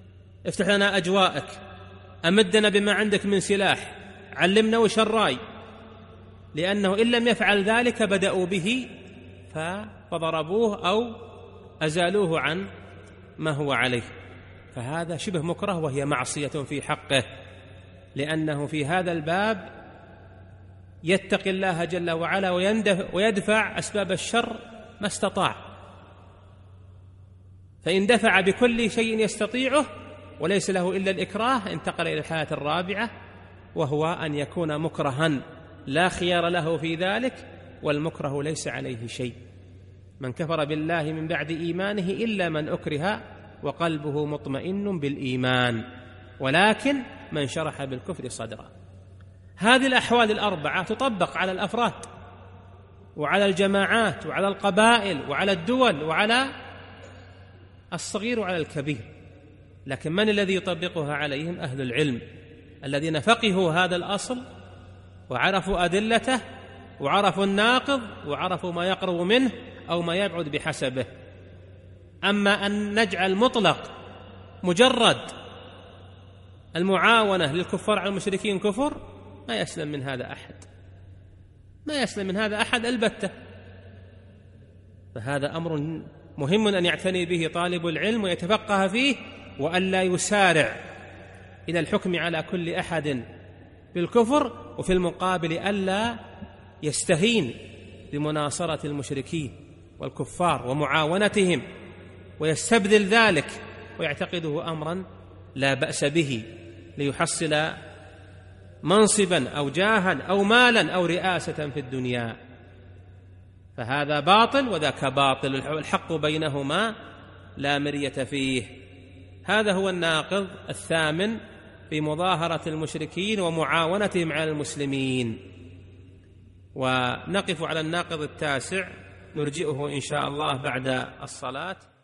افتح لنا أجواءك، أمدنا بما عندك من سلاح، علمنا وش الرأي، لأنه إن لم يفعل ذلك بدأوا به فضربوه أو أزالوه عن ما هو عليه، فهذا شبه مكره وهي معصية في حقه، لأنه في هذا الباب يتقي الله جل وعلا ويدفع أسباب الشر ما استطاع، فإن دفع بكل شيء يستطيعه وليس له إلا الإكراه انتقل إلى الحالة الرابعة، وهو أن يكون مكرها لا خيار له في ذلك، والمكره ليس عليه شيء. من كفر بالله من بعد إيمانه إلا من أكره وقلبه مطمئن بالإيمان، ولكن من شرح بالكفر صدرا. هذه الأحوال الأربعة تطبق على الأفراد وعلى الجماعات وعلى القبائل وعلى الدول وعلى الصغير وعلى الكبير، لكن من الذي يطبقها عليهم؟ أهل العلم الذين فقهوا هذا الأصل وعرفوا أدلته وعرفوا الناقض وعرفوا ما يقرب منه أو ما يبعد بحسبه. أما أن نجعل مطلق مجرد المعاونة للكفار على المشركين كفر، ما يسلم من هذا أحد، ما يسلم من هذا أحد البتة. فهذا أمر مهم أن يعتني به طالب العلم ويتفقه فيه، وأن لا يسارع إلى الحكم على كل أحد بالكفر، وفي المقابل ألا يستهين بمناصرة المشركين والكفار ومعاونتهم ويستبذل ذلك ويعتقده أمرا لا بأس به ليحصل منصبا أو جاها أو مالا أو رئاسة في الدنيا، فهذا باطل وذاك باطل، الحق بينهما لا مرية فيه. هذا هو الناقض الثامن في مظاهرة المشركين ومعاونتهم على المسلمين. ونقف على الناقض التاسع نرجئه إن شاء الله بعد الصلاة.